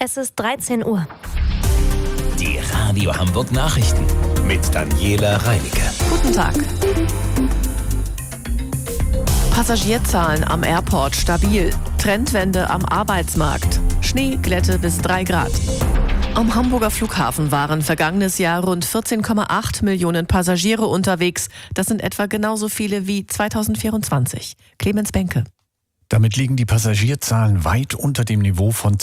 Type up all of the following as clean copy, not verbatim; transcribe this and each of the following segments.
Es ist 13 Uhr. Die Radio Hamburg Nachrichten mit Daniela Reinecke. Guten Tag. Passagierzahlen am Airport stabil. Trendwende am Arbeitsmarkt. Schneeglätte bis 3 Grad. Am Hamburger Flughafen waren vergangenes Jahr rund 14,8 Millionen Passagiere unterwegs. Das sind etwa genauso viele wie 2024. Clemens Benke. Damit liegen die Passagierzahlen weit unter dem Niveau von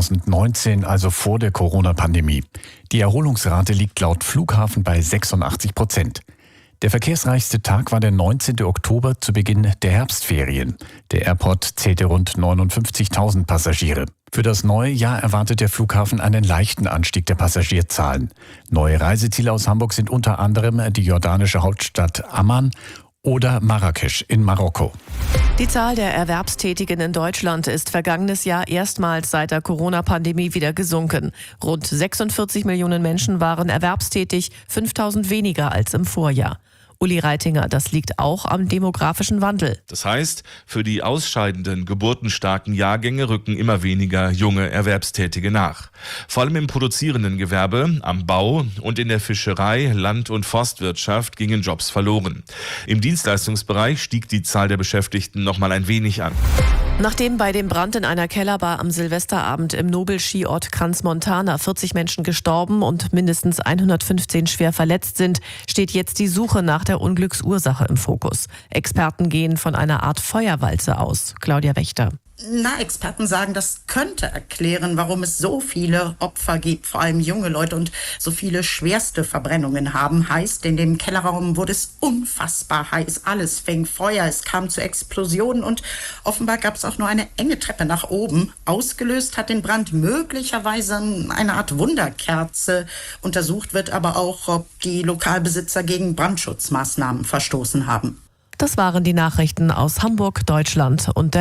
2019, also vor der Corona-Pandemie. Die Erholungsrate liegt laut Flughafen bei 86%. Der verkehrsreichste Tag war der 19. Oktober zu Beginn der Herbstferien. Der Airport zählte rund 59.000 Passagiere. Für das neue Jahr erwartet der Flughafen einen leichten Anstieg der Passagierzahlen. Neue Reiseziele aus Hamburg sind unter anderem die jordanische Hauptstadt Amman oder Marrakesch in Marokko. Die Zahl der Erwerbstätigen in Deutschland ist vergangenes Jahr erstmals seit der Corona-Pandemie wieder gesunken. Rund 46 Millionen Menschen waren erwerbstätig, 5.000 weniger als im Vorjahr. Uli Reitinger, das liegt auch am demografischen Wandel. Das heißt, für die ausscheidenden, geburtenstarken Jahrgänge rücken immer weniger junge Erwerbstätige nach. Vor allem im produzierenden Gewerbe, am Bau und in der Fischerei, Land- und Forstwirtschaft gingen Jobs verloren. Im Dienstleistungsbereich stieg die Zahl der Beschäftigten noch mal ein wenig an. Nachdem bei dem Brand in einer Kellerbar am Silvesterabend im Nobelskiort Crans-Montana 40 Menschen gestorben und mindestens 115 schwer verletzt sind, steht jetzt die Suche nach der Unglücksursache im Fokus. Experten gehen von einer Art Feuerwalze aus. Claudia Wächter. Experten sagen, das könnte erklären, warum es so viele Opfer gibt, vor allem junge Leute, und so viele schwerste Verbrennungen haben. Heißt, in dem Kellerraum wurde es unfassbar heiß. Alles fing Feuer, es kam zu Explosionen und offenbar gab es auch nur eine enge Treppe nach oben. Ausgelöst hat den Brand möglicherweise eine Art Wunderkerze. Untersucht wird aber auch, ob die Lokalbesitzer gegen Brandschutzmaßnahmen verstoßen haben. Das waren die Nachrichten aus Hamburg, Deutschland und der